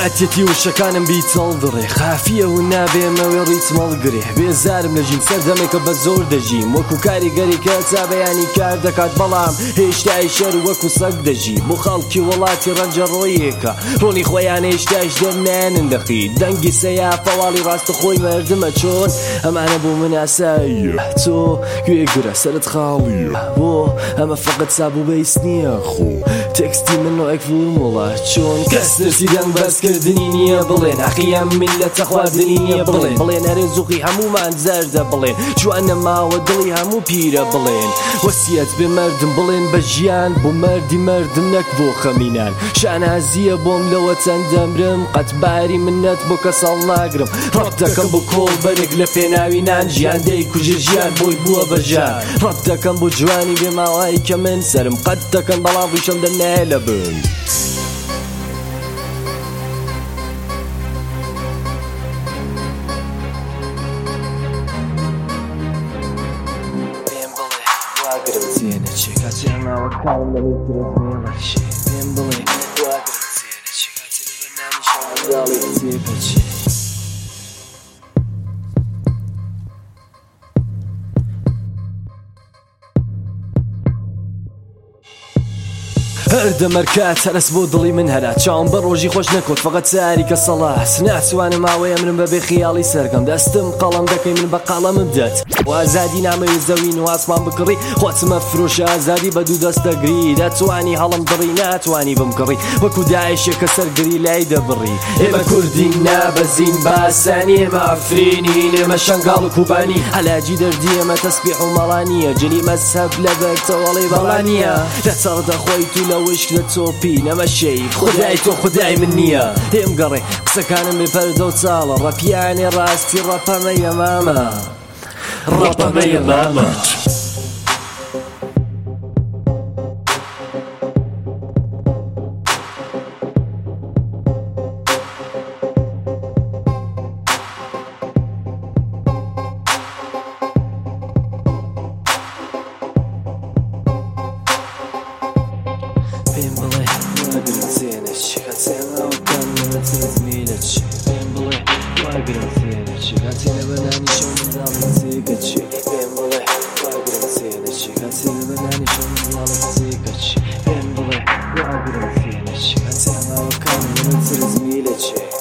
کاتێتی وشەکانم بیتەڵ دڕێ خافیە و نابێمەوێ ڕیتمەڵگرێ بێزارم لە ژین سەردەمێکە بە زۆر دەژیم وەکو کاریگەری کە چابەیانی کار دەکات بەڵام هێشتای شەر وەکو سەگ دەژی بۆ خەڵکی وڵاتی ڕەنجە ڕۆیەکە ڕۆنی خۆیان هێشتاش دەرنانن دەخی دەنگی سەیا پەواڵی ڕاستە خۆی مردمە چۆن ئەمانە بۆ من ئاساییە تۆ گوێگرە سەرت خاڵیە بۆ ئەمە فەقەت سابوو بەیس نییە خۆ تێکستی من نۆ ئەک فورموڵە چۆن کەس ترسی دەنگ بەسکردنی نییە بڵێن ئەخیام میلەتە خواردنی نییە بڵێن هەرێ زوقی هەمومان زەردە بڵێن جوان نەماوە دڵی هەموو پیرە بڵێن وەسیەت بێ مردم بڵێن بە ژیان بۆ مردی مردم نەک بۆ خەمینان شانازیە بۆم لەوە چەند دەمرم قەتباری منەت بۆ کەسەڵ ناگرم ڕەت دەکەم بۆ کۆڵ بەرێک لە پێناوی نان ژیان دەی کوژە ژیان بۆی بووە بەژان ڕەت دەکەم بۆ جوانی بێماوایی کە من سرم قەت دەکەن بەڵام ڕیشەم دەنایە لە بن واگرم چێنە چێ کاتێ ناوەکانم لەبێ درەزمێڵە چێ پێم بڵێ واگرم چێنە چێ کاتێ لە بەرنامی شەمەنداڵی چێکە چێ هەردەمەرکات هەرس بۆ دڵی من هەرا چاوم بە ڕۆژی خۆش نەکۆت فەقەت چاریکە سەڵاس ناتوانم ماوەیە منم بەبێ خیاڵی سەرگەم دەستم قەڵەم دەکەی من بە قەڵەمم دەت وازادی نامەوێ زەوین و ئاسمان بکڕی خۆتمە فرۆشە ئازادی بە دوو دەستەگری دەتوانی هەڵم دڕی ناتوانی بمکڕی وەکو داعشێکە سەرگری لای دەبڕی ئێمە کوردین نابەزین باسانی ئێمە ئەفرینین ئێمە شەنگاڵ و کوبانی هەلاجی دەردی ئێمە تەسبیح و مەڵانیە جلی مەزهەب لەبەر تەواڵی بەڵانیە لەسەر خۆی تو لە وشک لە تۆپی نەمە شەیب خودای تۆ خودای من نییە هێم گەڕێ قسەکانم بێ پەردە و چاڵە ڕەپیانێ ڕاستی ڕەپەمەیە مامە ڕەپەمەیە مامە پێم بڵێ واگرم چێنە چێ کاتێ ناوەکان لەمە ترزمیلە چێ پێم بڵێ واگرم چێنە چێ کاتێ لە بەرنامی شەمەنداڵی چێکە چێ پێم بڵێ واگرم چێنە چێ کاتێ لە بەرنامی شەمەنداڵی چێکە چێ پێم بڵێ واگرم چێنە چێ کاتێ ناوەکان لەمە ترزمیلە چێ